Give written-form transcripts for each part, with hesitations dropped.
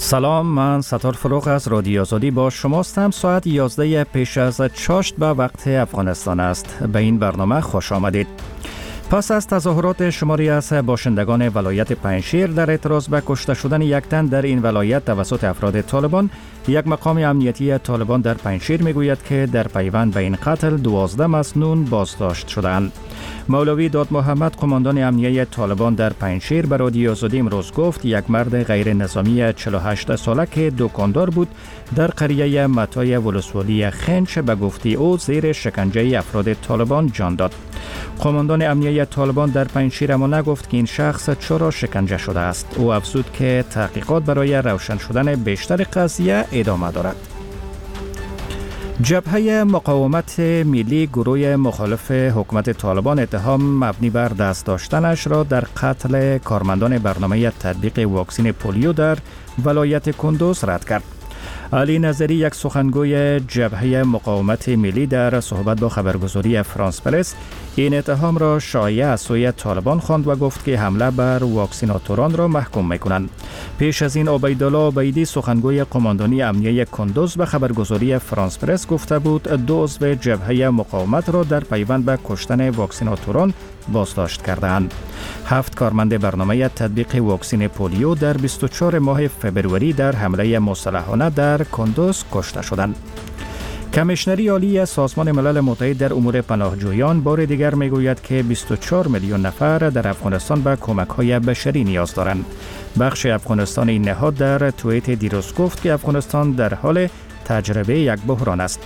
سلام، من ستار فروغ از رادیو آزادی با شماستم. ساعت 11 پیش از چاشت به وقت افغانستان است. به این برنامه خوش آمدید. پس از تظاهرات شماری از باشندگان ولایت پنجشیر در اعتراض به کشته شدن یک تن در این ولایت توسط افراد طالبان، یک مقام امنیتی طالبان در پنجشیر میگوید که در پیوند به این قتل 12 مسنون بازداشت شدند. مولوی داد محمد، قماندان امنیه طالبان در پنجشیر، به رادیو آزادی امروز گفت یک مرد غیر نظامی 48 ساله که دکاندار بود در قریه متای ولسوالی خنچ به گفته او زیر شکنجه افراد طالبان جان داد. قماندان امنیه طالبان در پنجشیر اما نگفت که این شخص چرا شکنجه شده است. او افزود که تحقیقات برای روشن شدن بیشتر قضیه ادامه دارد. جبهه مقاومت ملی، گروه مخالف حکومت طالبان، اتهام مبنی بر دست داشتنش را در قتل کارمندان برنامه تطبیق واکسن پولیو در ولایت کندوز رد کرد. علی نظری، یک سخنگوی جبهه مقاومت ملی، در صحبت با خبرگزاری فرانس پرس این اتهام را شایعه از سوی طالبان خواند و گفت که حمله بر واکسیناتوران را محکوم می‌کنند. پیش از این عبیدالله عبیدی، سخنگوی قماندانی امنیه کندوز، به خبرگزاری فرانس پرس گفته بود 2 عضو جبهه مقاومت را در پیوند به کشتن واکسیناتوران بازداشت کردند. 7 کارمند برنامه تطبیق واکسن پولیو در 24 ماه فبروری در حمله مسلحانه در کندوز کشته شدند. کمیشنری عالی سازمان ملل متحد در امور پناهجویان بار دیگر میگوید که 24 میلیون نفر در افغانستان به کمک‌های بشری نیاز دارند. بخش افغانستان این نهاد در توییت دیروز گفت که افغانستان در حال تجربه یک بحران است.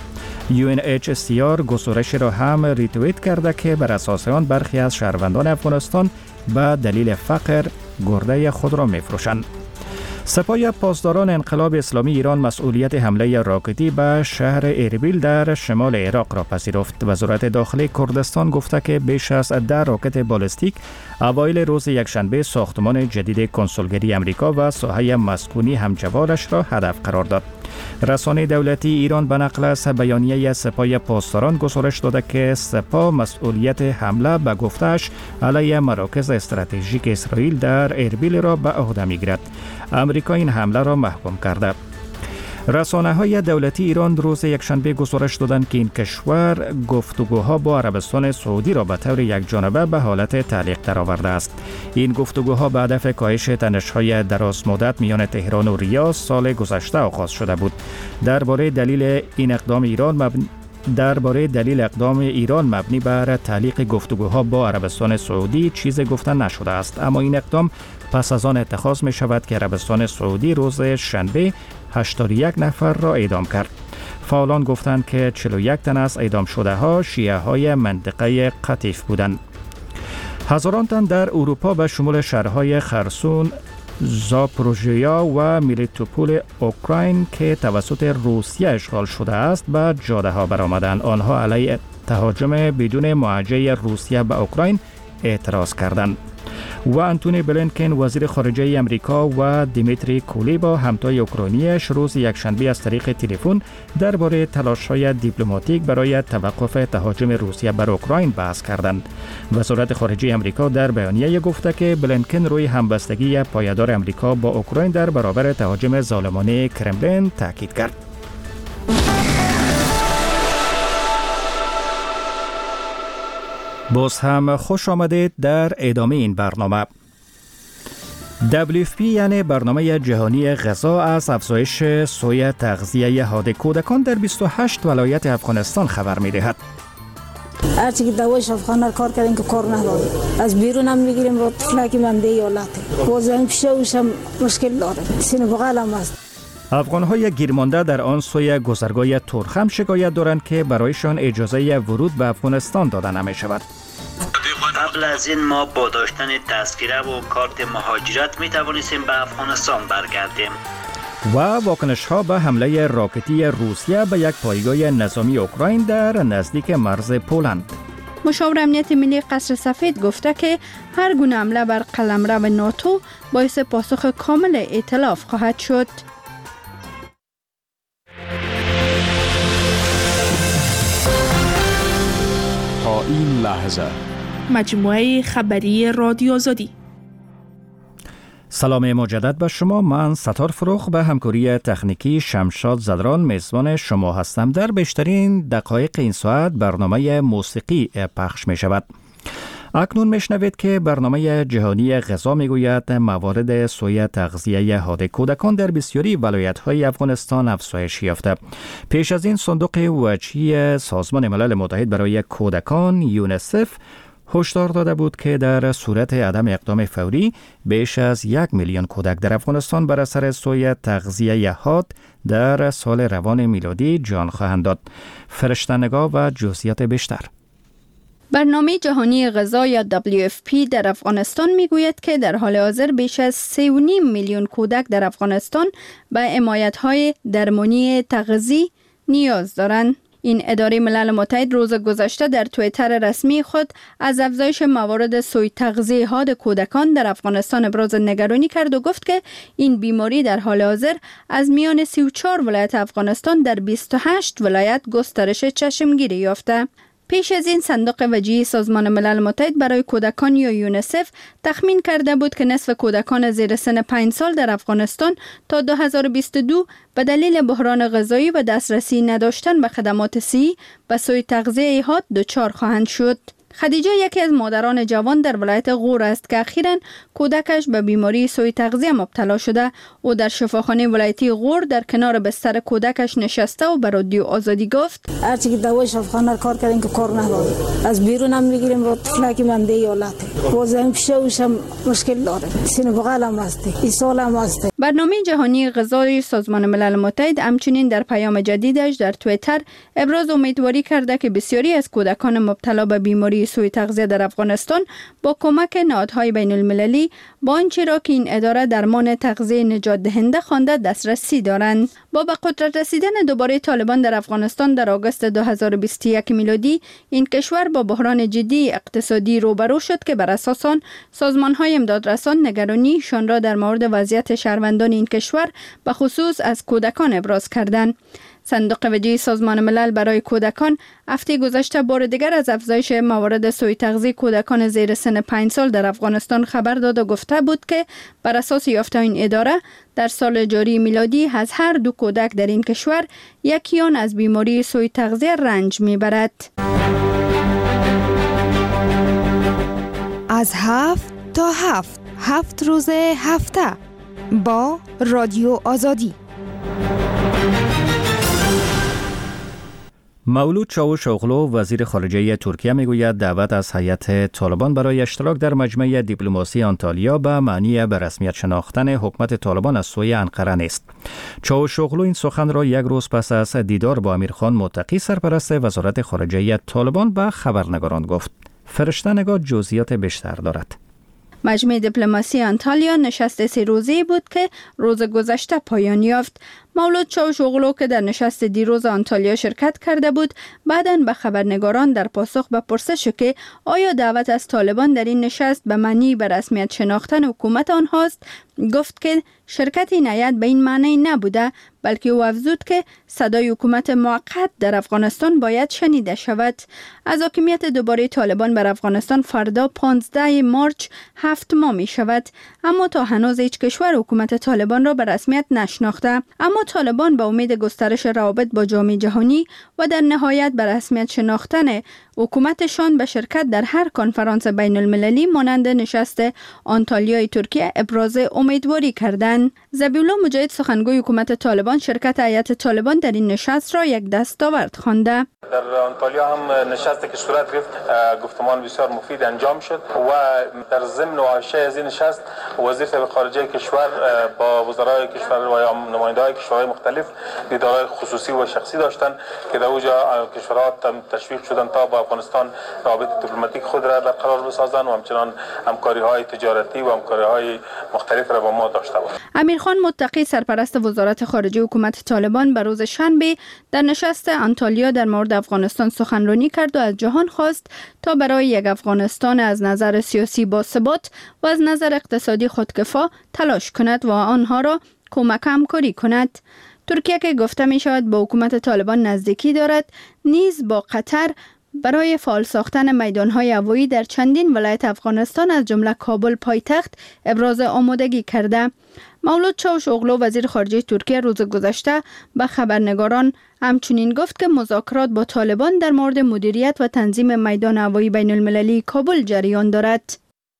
UNHCR گزارش را هم ریتوییت کرده که بر اساس آن برخی از شهروندان افغانستان به دلیل فقر گرده خود را می‌فروشند. سپاه پاسداران انقلاب اسلامی ایران مسئولیت حمله راکتی به شهر اربیل در شمال عراق را پذیرفت. وزارت داخلی کردستان گفته که بیش از 10 راکت بالستیک اوایل روز یکشنبه ساختمان جدید کنسولگری امریکا و ساحه مسکونی همجوارش را هدف قرار داد. رسانه دولتی ایران به نقل از بیانیه سپاه پاسداران گزارش داده که سپاه مسئولیت حمله به گفته‌اش علیه مراکز استراتژیک اسرائیل در اربیل را به عهده می‌گیرد. امریکا این حمله را محکوم کرده. رسانه‌های دولتی ایران روز یکشنبه گزارش دادند که این کشور گفتگوها با عربستان سعودی را به طور یکجانبه به حالت تعلیق درآورده است. این گفتگوها به هدف کاهش تنش‌های دراز مدت میان تهران و ریاض سال گذشته آغاز شده بود. درباره دلیل اقدام ایران مبنی بر تعلیق گفتگوها با عربستان سعودی چیز گفته نشده است، اما این اقدام پس از آن اتخاذ می شود که عربستان سعودی روز شنبه 81 نفر را اعدام کرد. فعالان گفتند که 41 تن از اعدام شده ها شیعه های منطقه قطیف بودند. هزاران تن در اروپا به شمول شهرهای خرسون، زاپروژیا و میلیتوپول اوکراین که توسط روسیه اشغال شده است به جاده ها برآمدند. آنها علیه تهاجم بدون معاجزه روسیه به اوکراین اعتراض کردند. و آنتونی بلینکن، وزیر خارجه امریکا، و دیمیتری کولیبا، همتای اوکراینیش، روز یکشنبه از طریق تلفن درباره تلاش‌های دیپلماتیک برای توقف تهاجم روسیه بر اوکراین بحث کردند. وزارت خارجه امریکا در بیانیه گفته که بلینکن روی همبستگی پایدار امریکا با اوکراین در برابر تهاجم ظالمانه کرملین تاکید کرد. باز هم خوش آمدید در ادامه این برنامه. WFP یعنی برنامه جهانی غذا از افزایش سوی تغذیه حاد کودکان در 28 ولایت افغانستان خبر می‌دهد. هرچی که دوای شفاخانه کار کردیم که کار نداره، از بیرون هم میگیریم رو طفلکی منده ایالته بازم پیشش هم مشکل داره، سینه بغل هم است. افغان‌های گیرمانده در آن سوی گذرگاه ترخم شکایت دارند که برایشان اجازه ورود به افغانستان داده نمی‌شود. قبل از این ما با داشتن تذکره و کارت مهاجرت می توانستیم به افغانستان برگردیم. و واکنش‌ها به حمله راکتی روسیه به یک پایگاه نظامی اوکراین در نزدیک مرز پولند. مشاور امنیت ملی قصر سفید گفته که هر گونه حمله بر قلمرو ناتو باعث پاسخ کامل ائتلاف خواهد شد. تا این لحظه مجموعه خبری رادیو آزادی. سلام مجدد به شما. من ستار فروخ به همکاری تکنیکی شمشاد زدران میزبان شما هستم. در بیشترین دقایق این ساعت برنامه موسیقی پخش می شود. اکنون میشنوید که برنامه جهانی غذا میگوید موارد سوء تغذیه حاد کودکان در بسیاری ولایت‌های افغانستان افزایش یافته. پیش از این صندوق وجهی سازمان ملل متحد برای کودکان یونیسف هشدار داده بود که در صورت عدم اقدام فوری بیش از 1 میلیون کودک در افغانستان بر اثر سوء تغذیه حاد در سال روان میلادی جان خواهند داد. فرشته‌نگاه و جزئیات بیشتر. برنامه جهانی غذا یا WFP در افغانستان میگوید که در حال حاضر بیش از 3.5 میلیون کودک در افغانستان به حمایت‌های درمانی تغذیه نیاز دارند. این اداره ملل متحد روز گذشته در توییتر رسمی خود از افزایش موارد سوء تغذیه حاد کودکان در افغانستان ابراز نگرانی کرد و گفت که این بیماری در حال حاضر از میان 34 ولایت افغانستان در 28 ولایت گسترش چشمگیری یافته. پیش از این صندوق وجهی سازمان ملل متحد برای کودکان یا یونیسف تخمین کرده بود که نصف کودکان زیر سن 5 سال در افغانستان تا 2022 به دلیل بحران غذایی و دسترسی نداشتن به خدمات صحی به سوء تغذیه حاد دچار خواهند شد. خدیجه یکی از مادران جوان در ولایت غور است که اخیراً کودکش به بیماری سوء تغذیه مبتلا شده. او در شفاخانه ولایتی غور در کنار بستر کودکش نشسته و به رادیو آزادی گفت: هرچی که دوای شفاخانه کار کردیم که کار نداره. از بیرون هم میگیریم رو طفلکی من دیالته. بازم پیشم مشکل داره. سینه بغل هم هسته. این سال هم هسته. برنامه جهانی غذای سازمان ملل متحد همچنین در پیام جدیدش در توییتر ابراز امیدواری کرده که بسیاری از کودکان مبتلا به بیماری سوء تغذیه در افغانستان با کمک نهادهای بین المللی با آنچه را که این اداره درمان تغذیه نجات دهنده خوانده دسترسی دارند. با به قدرت رسیدن دوباره طالبان در افغانستان در آگوست 2021 میلادی این کشور با بحران جدی اقتصادی روبرو شد که بر اساس آن سازمان‌های امدادرسان نگرانیشان را در مورد وضعیت شهروندان این کشور به خصوص از کودکان ابراز کردند. صندوق وجهی سازمان ملل برای کودکان هفته گذشته بار دیگر از افزایش موارد سوء تغذیه کودکان زیر سن 5 سال در افغانستان خبر داد و گفته بود که بر اساس یافته این اداره در سال جاری میلادی از هر 2 کودک در این کشور یکی آن از بیماری سوء تغذیه رنج میبرد. از 7 تا 7 روز هفته با رادیو آزادی. مولود چاوشوغلو وزیر خارجه ترکیه میگوید دعوت از هیئت طالبان برای اشتراک در مجمع دیپلماسی آنتالیا به معنی به رسمیت شناختن حکومت طالبان از سوی انقره نیست. چاوشوغلو این سخن را یک روز پس از دیدار با امیرخان متقی سرپرست وزارت خارجه طالبان به خبرنگاران گفت. فرشته‌نگاه جزئیات بیشتر دارد. مجمع دیپلماسی آنتالیا نشست 3 روزه‌ای بود که روز گذشته پایان یافت. مولود چاوشوغلو که در نشست دیروز آنتالیا شرکت کرده بود، بعداً به خبرنگاران در پاسخ به پرسش که آیا دعوت از طالبان در این نشست به معنی به رسمیت شناختن حکومت آنهاست، گفت که شرکت این هیئت به این معنی نبوده، بلکه او افزود که صدای حکومت موقت در افغانستان باید شنیده شود. از حاکمیت دوباره طالبان بر افغانستان فردا 15 مارچ 7 ماه می شود، اما تا هنوز هیچ کشور حکومت طالبان را به رسمیت نشناخته. اما طالبان با امید گسترش روابط با جامعه جهانی و در نهایت به رسمیت شناختن حکومتشان به شرکت در هر کنفرانس بین المللی مانند نشست آنتالیای ترکیه ابراز امیدواری کردند. ذبیح‌الله مجاهد سخنگوی حکومت طالبان شرکت هیئت طالبان در این نشست را یک دستاورد خوانده. در آنتالیا هم نشستی که صورت گرفت گفتمان بسیار مفید انجام شد و در ضمن و حاشیه از این نشست وزیر طبع خارجه کشور با وزرای کشور و نماینده‌های کشورهای مختلف دیدارهای خصوصی و شخصی داشتند که در اونجا کشورها تشویق شدند تا با افغانستان روابط دیپلماتیک خود را برقرار بسازند و همچنان همکاری‌های تجارتی و همکاری‌های مختلف را با ما داشته باشند. امیرخان متقی سرپرست وزارت خارجه حکومت طالبان به روز شنبه در نشست آنتالیا در مورد افغانستان سخنرانی کرد و از جهان خواست تا برای یک افغانستان از نظر سیاسی باثبات و از نظر اقتصادی خودکفا تلاش کند و آنها را کمک همکاری کند. ترکیه که گفته می شود با حکومت طالبان نزدیکی دارد، نیز با قطر برای فعال ساختن میدان‌های هوایی در چندین ولایت افغانستان از جمله کابل پایتخت ابراز آمادگی کرده. مولود چاوشوغلو وزیر خارجه ترکیه روز گذشته به خبرنگاران همچنین گفت که مذاکرات با طالبان در مورد مدیریت و تنظیم میدان هوایی بین المللی کابل جریان دارد.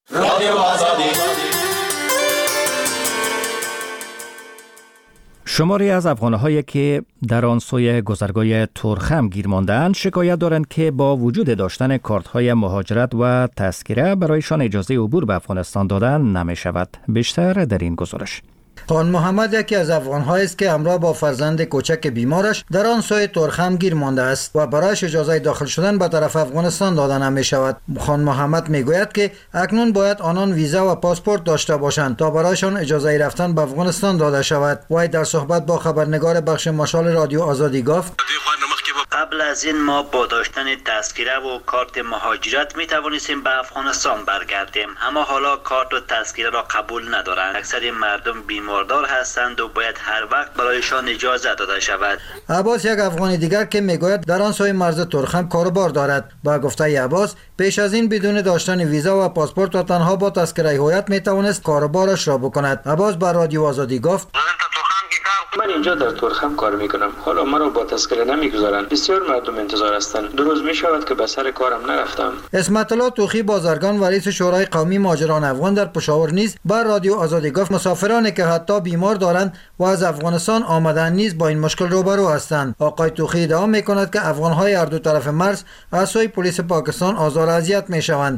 شماری از افغان‌هایی که در آن سوی گذرگاه تورخم گیر مانده‌اند شکایت دارند که با وجود داشتن کارت‌های مهاجرت و تذکره برایشان اجازه عبور به افغانستان دادن نمی‌شود. بیشتر در این گزارش. خان محمد یکی از افغان‌هایی است که همراه با فرزند کوچک بیمارش در آن سوی تورخم گیر مانده است و برایش اجازه داخل شدن به طرف افغانستان داده نمی‌شود. خان محمد میگوید که اکنون باید آنان ویزا و پاسپورت داشته باشند تا برایشان اجازه رفتن به افغانستان داده شود. وی در صحبت با خبرنگار بخش مشال رادیو آزادی گفت: قبل از این ما با داشتن تذکره و کارت مهاجرت می توانستیم به افغانستان برگردیم، اما حالا کارت و تذکره را قبول ندارند. اکثر مردم بیماردار هستند و باید هر وقت برایشان اجازه داده شود. عباس یک افغانی دیگر که میگوید در آن سوی مرز تورخم کاروبار دارد. با گفته عباس پیش از این بدون داشتن ویزا و پاسپورت و تنها با تذکره هویت می توانست کاروبارش را بکند. عباس بر رادیو آزادی گفت: من اینجا در تورخم کار میکنم. حالا مرا با تذکره نمیگذارند. بسیار مردم انتظار هستند. 2 روز میشود که به سر کارم نرفتم. اسمت الله توخی بازرگان و رئیس شورای قومی مهاجران افغان در پشاور نیز بر رادیو آزادی گفت مسافرانی که حتی بیمار دارند و از افغانستان آمدن نیز با این مشکل روبرو هستند. آقای توخی ادعا میکند که افغانهای هر دو طرف مرز از سوی پلیس پاکستان آزار و اذیت میشوند.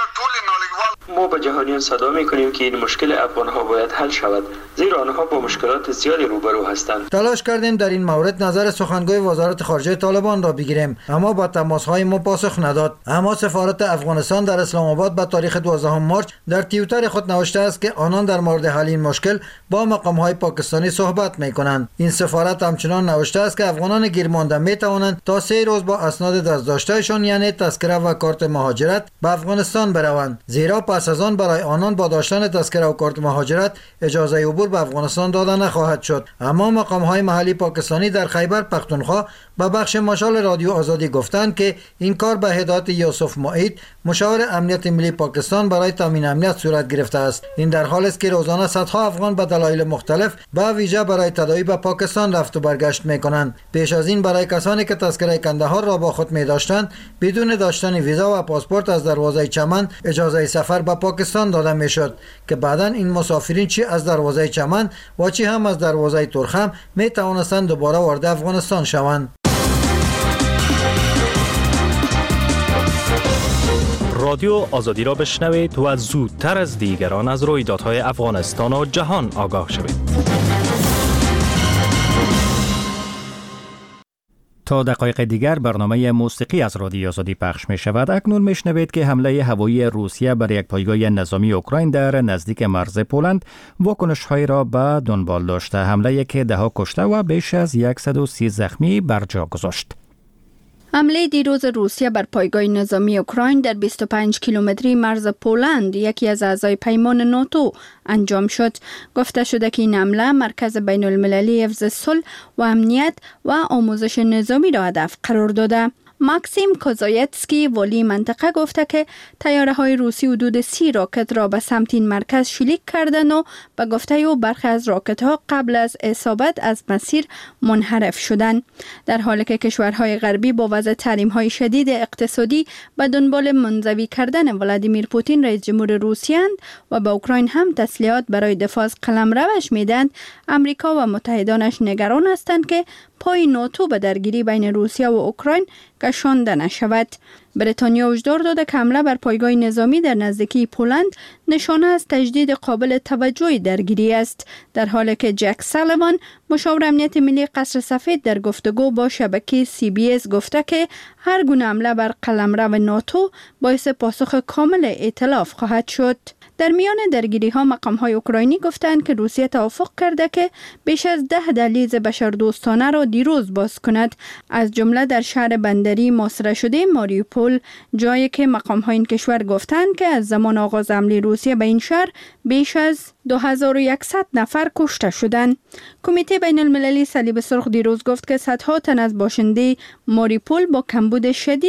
ما به جهانیان صدا میکنیم که این مشکل افغانها باید حل شود، زیرا آنها با مشکلات زیادی روبرو هستند. تلاش کردیم در این مورد نظر سخنگوی وزارت خارجه طالبان را بگیریم، اما با تماس‌های ما پاسخ نداد. اما سفارت افغانستان در اسلام آباد به تاریخ 12 مارس در توییتر خود نوشته است که آنان در مورد حل این مشکل با مقام‌های پاکستانی صحبت می‌کنند. این سفارت همچنان نوشته است که افغانان گیرمانده می‌توانند تا 3 روز با اسناد دست‌داشته‌شان یعنی تذکره و کارت مهاجرت به افغانستان بروند، زیرا پس از آن برای آنان با داشتن تذکره و کارت مهاجرت اجازه عبور به افغانستان داده نخواهد شد. اما مقام‌های محلی پاکستانی در خیبر پختونخوا به بخش مشال رادیو آزادی گفتند که این کار به هدایت یوسف معید مشاور امنیت ملی پاکستان برای تامین امنیت صورت گرفته است. این در حالی است که روزانه صدها افغان به دلایل مختلف به ویژه برای تداوی به پاکستان رفت و برگشت می‌کنند. پیش از این برای کسانی که تذکره کندهار را با خود می‌داشتند بدون داشتن ویزا و پاسپورت از دروازه چمن اجازه سفر به پاکستان داده میشد که بعداً این مسافرین چی از دروازه چمن و چی هم از دروازه تورخم می توانستند دوباره وارد افغانستان شوند. رادیو آزادی را بشنوید و زودتر از دیگران از رویدادهای افغانستان و جهان آگاه شوید. تا دقایق دیگر برنامه موسیقی از رادیو آزادی پخش می شود. اکنون می شنوید که حمله هوایی روسیه بر یک پایگاه نظامی اوکراین در نزدیک مرز پولند واکنش‌هایی را به دنبال داشته. حمله که 10 کشته و بیش از 130 زخمی بر جا گذاشت. حمله دیروز روسیه بر پایگاه نظامی اوکراین در 25 کیلومتری مرز پولند یکی از اعضای پیمان ناتو انجام شد. گفته شده که این حمله مرکز بین المللی حفظ صلح و امنیت و آموزش نظامی را هدف قرار داده. ماکسیم کوزایتسکی والی منطقه گفته که طیاره‌های روسی حدود 30 راکت را به سمت این مرکز شلیک کردند و به گفته او برخی از راکت‌ها قبل از اصابت از مسیر منحرف شدند. در حالی که کشورهای غربی با وضع تحریم‌های شدید اقتصادی به دنبال منزوی کردن ولادیمیر پوتین رئیس جمهور روسیه اند و به اوکراین هم تسلیحات برای دفاع از قلمروش میدهند، امریکا و متحدانش نگران هستند که پای ناتو به درگیری بین روسیه و اوکراین کشانده نشود. بریتانیا هشدار داده که حمله بر پایگاه نظامی در نزدیکی پولند نشانه از تجدید قابل توجه درگیری است، در حالی که جک سالیوان مشاور امنیت ملی قصر سفید در گفتگو با شبکه CBS گفته که هر گونه حمله بر قلمرو ناتو باعث پاسخ کامل ائتلاف خواهد شد. در میان درگیری ها مقام های اوکراینی گفتند که روسیه توافق کرده که بیش از 10 دهلیز بشردوستانه را دیروز باز کند، از جمله در شهر بندری محاصره شده ماریوپول، جایی که مقام های این کشور گفتند که از زمان آغاز حمله روسیه به این شهر بیش از 2100 نفر کشته شدند. کمیته بین المللی صلیب سرخ دیروز گفت که صدها تن از باشنده ماریوپول با کمبود شدید